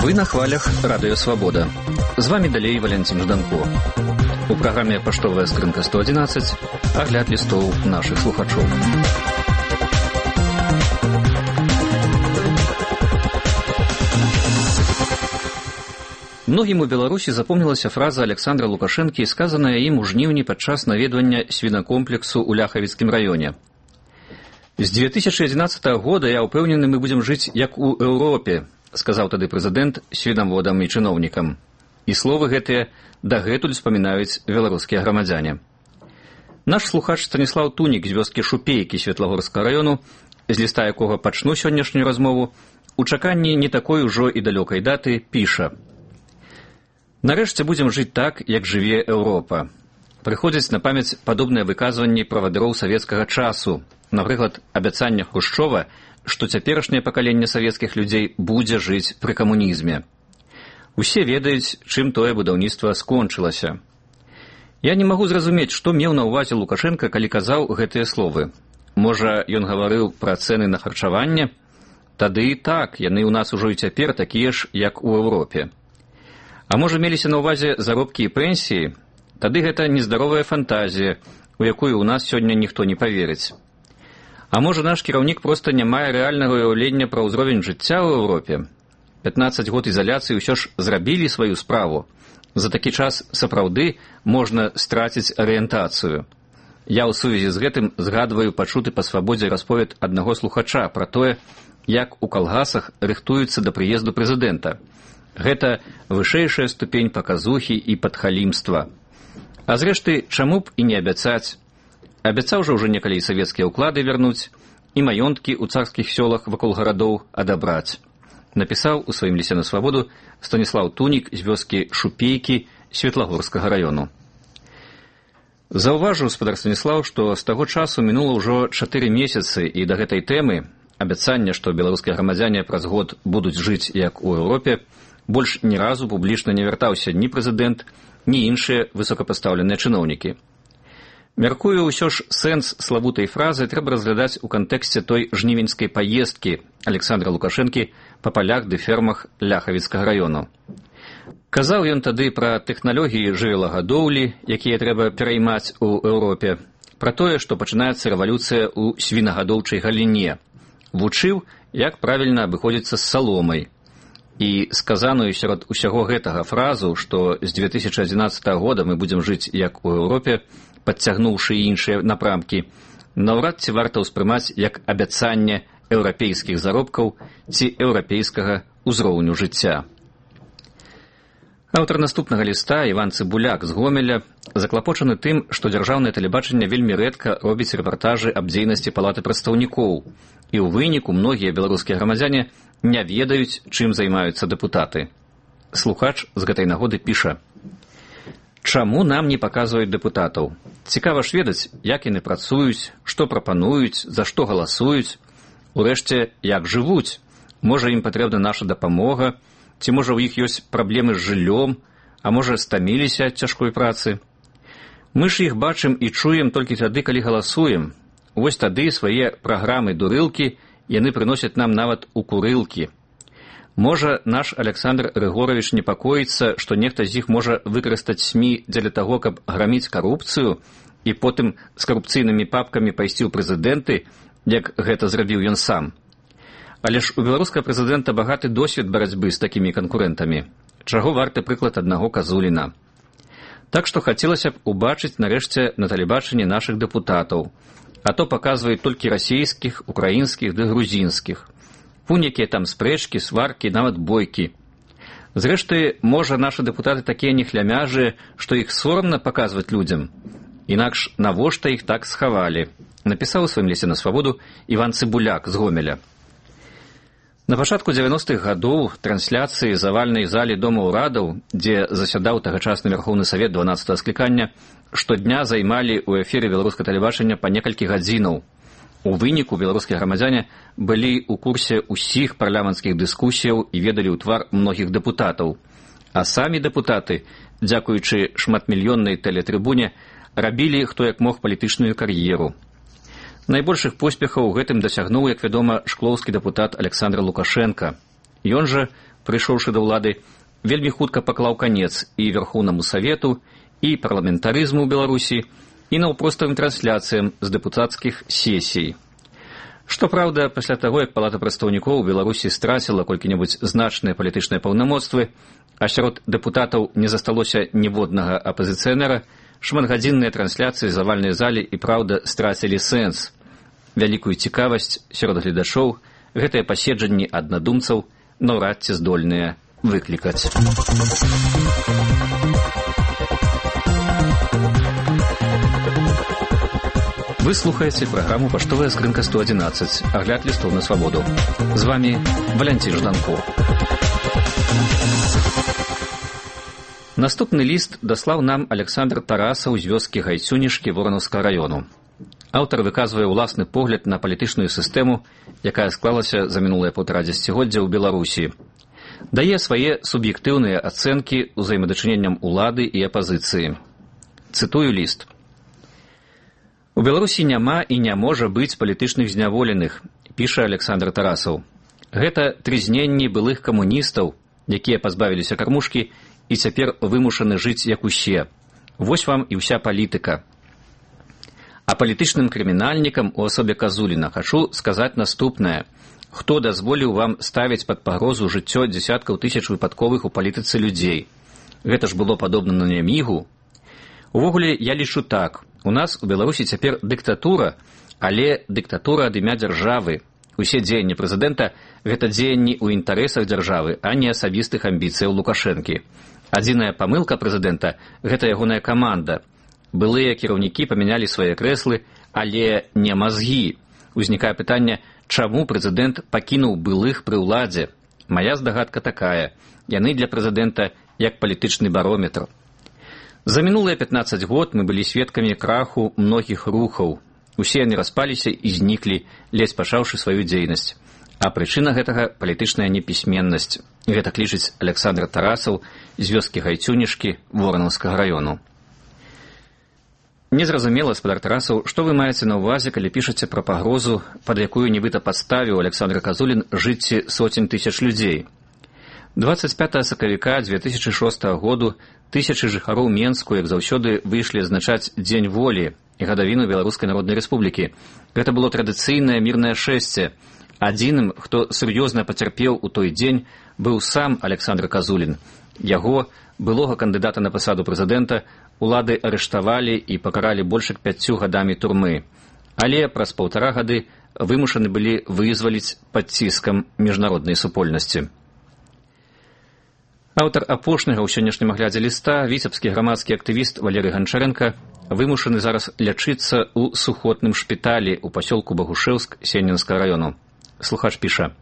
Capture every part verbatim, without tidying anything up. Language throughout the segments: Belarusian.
Вы на хвалях Радыё Свабода. З вами далей Валянцін Жданко. У праграме «Паштовая скрынка сто одиннадцать» агляд лістоў нашых слухачоў. Многім у Беларусі запомнілася фраза Александра Лукашэнкі, сказаная ім у жніўні падчас наведвання свінакомплексу ў Ляхавіцкім раёне. З две тысячи одиннадцатого года я упэўнены, мы будзем жыць як у Еўропе, сказаў тады прэзідэнт свінаводам і чыноўнікам. І словы гэтыя дагэтуль спамінаюць беларускія грамадзяне. Наш слухач Станіслаў Тунік з вёскі Шупейкі Светлагорскага раёну, з ліста якога пачну сённяшнюю размову, у чаканні не такой ужо і далёкай даты, піша: «Нарэшце будзем жыць так, як жыве Еўропа. Прыходзяць на памяць падобныя выказванні правадыроў савецкага часу, напрыклад, абяцання Хрушчова, што цяперашняе пакаленне савецкіх людзей будзе жыць пры камунізме. Усе ведаюць, чым тое будаўніцтва скончылася. Я не магу зразумець, што меў на ўвазе Лукашенка, калі казаў гэтыя словы. Можа, ён гаварыў пра цэны на харчаванне? Тады і так, яны ў нас ужо і цяпер такія ж, як у Еўропе. А можа, меліся на ўвазе заробкі і пенсіі? Тады гэта нездаровая фантазія, у якую ў нас сёння ніхто не паверыць. А можа, наш кіраўнік проста не мае рэальнага ўяўлення пра ўзровень жыцця ў Еўропе? пятнаццаць год ізаляцыі ўсё ж зрабілі сваю справу. За такі час сапраўды можна страціць арыентацыю. Я ў сувязі з гэтым згадваю пачуты па свабодзе расповед аднаго слухача пра тое, як у калгасах рыхтуюцца да прыезду прэзідэнта. Гэта вышэйшая ступень паказухі і падхалімства. А зрэшты, чаму б і не абяцаць? Абяцаў жа ўжо некалі і савецкія ўклады вярнуць, і маёнткі ў царскіх сёлах вакол гарадоў адабраць. Напісаў у сваім лісце на свабоду Станіслаў Тунік з вёскі Шупейкі Светлагорскага раёну. Заўважыў спадар Станіслаў, што з таго часу мінула ўжо чатыры месяцы, і да гэтай тэмы, абяцання, што беларускія грамадзяне праз год будуць жыць як у Еўропе, больш ні разу публічна не вяртаўся ні прэзідэнт, ні іншыя высокапастаўленыя чыноўнікі. Мяркую, ўсё ж сэнс славутай фразы трэба разглядаць у кантэксце той жнівеньскай паездкі Александра Лукашэнкі па палях ды фермах Ляхавіцкага раёну. Казаў ён тады пра тэхналогіі жывёлагадоўлі, якія трэба пераймаць у Еўропе, пра тое, што пачынаецца рэвалюцыя ў свінагадоўчай галіне. Вучыў, як правільна абыходзіцца з саломай. І сказаную сярод усяго гэтага фразу, што з две тысячи одиннадцатого года мы будзем жыць як у Еўропе, падцягнуўшы іншыя напрамкі, наўрад ці варта ўспрымаць як абяцанне еўрапейскіх заробкаў ці еўрапейскага ўзроўню жыцця. Аўтар наступнага ліста, Іван Цыбуляк з Гомеля, заклапочаны тым, што дзяржаўнае тэлебачанне вельмі рэдка робіць рэпартажы аб дзейнасці палаты прадстаўнікоў, і ў выніку многія беларускія грамадзяне не ведаюць, чым займаюцца дэпутаты. Слухач з гэтай нагоды піша: «Чаму нам не паказваюць дэпутатаў? Цікава ж ведаць, як яны працуюць, што прапануюць, за што галасуюць, урэшце, як жывуць. Можа, ім патрэбна наша дапамога, ці можа, у іх ёсць праблемы з жыллём, а можа, стаміліся ад цяжкой працы. Мы ж іх бачым і чуем толькі тады, калі галасуем. Вось тады свае праграмы-дурылкі яны прыносяць нам нават у курылкі. Можа, наш Александр Рыгорович непакоіцца, што нехта з іх можа выкарыстаць СМІ дзеля таго, каб граміць карупцыю і потым з карупцыйнымі папкамі пайсці ў прэзідэнты, як гэта зрабіў ён сам. Але ж у беларускага прэзідэнта багаты досвед барацьбы з такімі канкурэнтамі. Чаго варты прыклад аднаго Казуліна. Так што хацелася б убачыць нарэшце на тэлебачанні нашых дэпутатаў, а то паказваюць толькі расійскіх, украінскіх ды грузінскіх. Вунь якія там спрэчкі, сваркі, нават бойкі. Зрэшты, можа, нашы дэпутаты такія нехлямяжыя, што іх сорамна паказваць людзям. Інакш навошта іх так схавалі, напісаў у сваім лісце на свабоду Іван Цыбуляк з Гомеля. На пачатку дзевяностых гадоў трансляцыі завальнай залі Дома ўрадаў, дзе засядаў тагачасны Вярхоўны Савет дванаццатага склікання, штодня займалі ў эфіры беларускага тэлебачання па некалькі гадзінаў. У выніку беларускія грамадзяне былі ў курсе ўсіх парламенцкіх дыскусіяў і ведалі ў твар многіх дэпутатаў. А самі дэпутаты, дзякуючы шматмільённай тэлетрыбуне, рабілі хто як мог палітычную кар'еру. Найбольшых поспехаў у гэтым дасягнуў, як вядома, шклоўскі дэпутат Александр Лукашенко. Ён жа прыйшоўшы да ўлады, вельмі хутка паклаў канец і Верхоўнаму Савету, і парламентарызму ў Беларусі, і наўпроставым трансляцыям з дэпутацкіх сесій. Што праўда, пасля таго, як Палата прадстаўнікоў у Беларусі страціла колькі-небудзь значныя палітычныя паўнамоцтвы, а сярод дэпутатаў не засталося ніводнага апазіцыянера, шматгадзінныя трансляцыі з авальнай залі і праўда страцілі сэнс. Вялікую цікавасць сярод гледачоў гэтыя паседжанні аднадумцаў наўрад ці здольныя выклікаць. Вы слухаеце праграму «Паштовая скрынка сто адзінаццаць», агляд лістоў на свабоду. З вами Валянцін Жданко. Наступны ліст даслаў нам Александр Тарасаў з вёскі Гайцюнішкі Воранаўскага раёну. Аўтар выказвае ўласны погляд на палітычную сістэму, якая склалася за мінулае паўтара дзесяцігоддзя ў Беларусі. Дае свае суб'ектыўныя ацэнкі ўзаемадачыненням улады і апазіцыі. Цытую ліст. У Беларусі няма і не можа быць палітычных зняволеных, піша Александр Тарасаў. Гэта трызненні былых камуністаў, якія пазбавіліся кармушкі і цяпер вымушаны жыць як усе. Вось вам і ўся палітыка. А палітычным крымінальнікам у асобе Казуліна хачу сказаць наступнае. Хто дазволіў вам ставіць пад пагрозу жыццё дзесяткаў тысяч выпадковых у палітыцы людзей? Гэта ж было падобна на нямігу. Увогуле, я лічу так. У нас у Беларусі цяпер дыктатура, але дыктатура ад імя дзяржавы. Усе дзеянні прэзідэнта – гэта дзеянні ў інтарэсах дзяржавы, а не асабістых амбіцыяў Лукашэнкі. Адзіная памылка прэзідэнта – гэта ягоная каманда. Былыя кіраўнікі памянялі свае крэслы, але не мазгі. Узнікае пытанне, чаму прэзідэнт пакінуў былых пры ўладзе? Мая здагадка такая. Яны для прэзідэнта як палітычны барометр. За мінулыя пятнаццаць год мы былі сведкамі краху многіх рухаў. Усе яны распаліся і зніклі, ледзь пачаўшы сваю дзейнасць. А прычына гэтага – палітычная непісьменнасць. Гэта лічыць Александр Тарасаў з вёскі Гайцюнішкі Воранаўскага раёну. Незразумела, спадар Тарасаў, што вы маеце на ўвазе, калі пішаце пра пагрозу, пад якую нібыта падставіў Александр Казулін жыцці сотень тысяч людзей. дваццаць пятага сакавіка дзве тысячы шостага году тысячы жыхароў Менску, як заўсёды, выйшлі адзначаць Дзень волі і гадавіну Беларускай Народнай Рэспублікі. Гэта было традыцыйнае мірнае шэсце. Адзіным, хто сур'ёзна пацярпеў у той дзень, быў сам Александр Казулін. Яго, былога кандыдата на пасаду прэзідэнта, улады арыштавалі і пакаралі больш як пяццю гадамі турмы. Але праз паўтара гады вымушаны былі вызваліць пад ціскам міжнароднай супольнасці. Аўтар апошняга ў сённяшнім аглядзе ліста, віцебскі грамадскі актывіст Валерый Ганчарэнка, вымушаны зараз лячыцца ў сухотным шпіталі ў пасёлку Багушэўск Сеннінскага раёну. Слухач піша.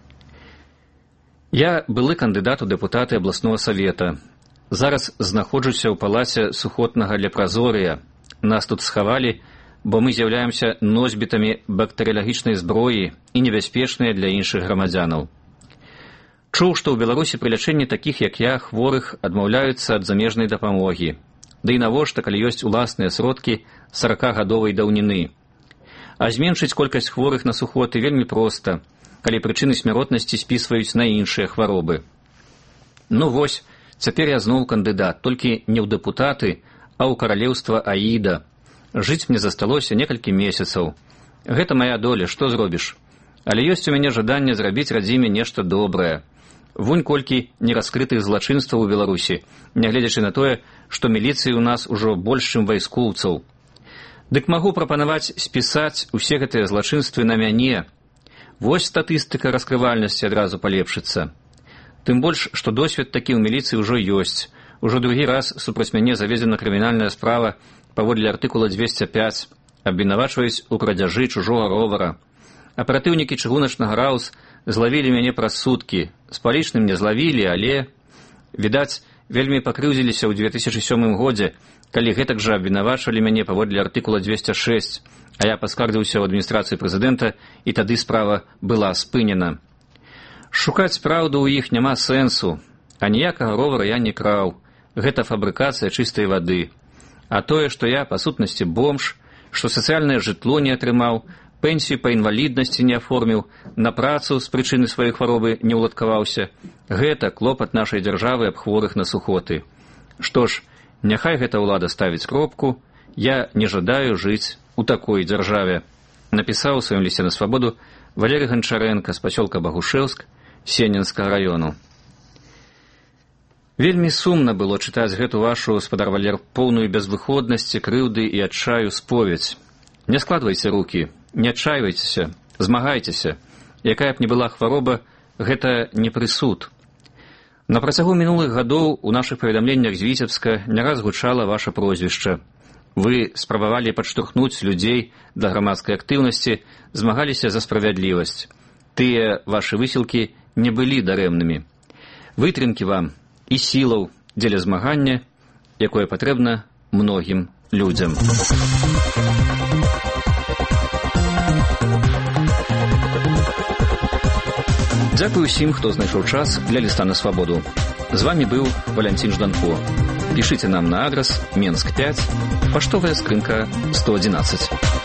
Я былы кандыдат у дэпутаты абласнога савета. Зараз знаходжуся ў палаце сухотнага лепразорыя. Нас тут схавалі, бо мы з'яўляемся носьбітамі бактэрыялагічнай зброі і небяспечныя для іншых грамадзянаў. Чуў, што ў Беларусі пры лячэнні такіх, як я, хворых адмаўляюцца ад замежнай дапамогі. Ды і навошта, калі ёсць уласныя сродкі саракагадовай даўніны. А зменшыць колькасць хворых на сухоты вельмі проста, калі прычыны смяротнасці спісваюць на іншыя хваробы. Ну вось, цяпер я зноў кандыдат, толькі не ў дэпутаты, а ў каралеўства Аіда. Жыць мне засталося некалькі месяцаў. Гэта мая доля, што зробіш? Але ёсць у мяне жаданне зрабіць радзіме нешта добрае. Вунь колькі нераскрытых злачынстваў у Беларусі, нягледзячы на тое, што міліцыі ў нас ужо больш, чым вайскоўцаў. Дык магу прапанаваць спісаць усе гэтыя злачынствы на мяне. Вось статыстыка раскрывальнасці адразу палепшыцца. Тым больш, што досвед такі ў міліцыі ўжо ёсць. Ужо другі раз супраць мяне заведзена крымінальная справа паводле артыкула дзвесце пяць. Абвінавачваюць у крадзяжы чужога ровара. Аператыўнікі чыгуначнага раус злавілі мяне праз суткі. З палічным не злавілі, але, відаць, вельмі пакрыўдзіліся ў дзве тысячы сёмым годзе, калі гэтак жа абвінавачвалі мяне паводле артыкула дзвесце шэсць, а я паскардзіўся ў адміністрацыі прэзідэнта, і тады справа была спынена. Шукаць праўду ў іх няма сэнсу, а ніякага ровара я не краў. Гэта фабрыкацыя чыстай вады. А тое, што я, па сутнасці, бомж, што сацыяльнае жытло не атрымаў, пенсію па інваліднасці не аформіў, на працу з прычыны сваёй хваробы не ўладкаваўся. Гэта клопат нашай дзяржавы аб хворых на сухоты. Што ж, няхай гэта ўлада ставіць кропку, я не жадаю жыць у такой дзяржаве. Напісаў у сваім лісце на свабоду Валерий Гончаренко з пасёлка Багушэўск Сенінскага раёну. Вельмі сумна было чытаць гэту вашу, спадар Валер, поўную безвыходнасці, крыўды і адчаю споведь. Не складвайце рукі, не адчайвайцеся, змагайцеся. Якая б не была хвароба, гэта не прысуд. На працягу мінулых гадоў у нашых паведамленнях з Віцебска не раз гучала ваша прозвішча. Вы спрабавалі падштурхнуць людзей да грамадскай актыўнасці, змагаліся за справядлівасць. Тыя вашы высілкі не былі дарэмнымі. Вытрымкі вам і сілаў дзеля змагання, якое патрэбна многім людзям. Дзякуй усім, хто знайшоў час для ліста на свабоду. З вами быў Валянцін Жданко. Пішыце нам на адрас Менск пять, паштовая скрынка сто одиннадцать.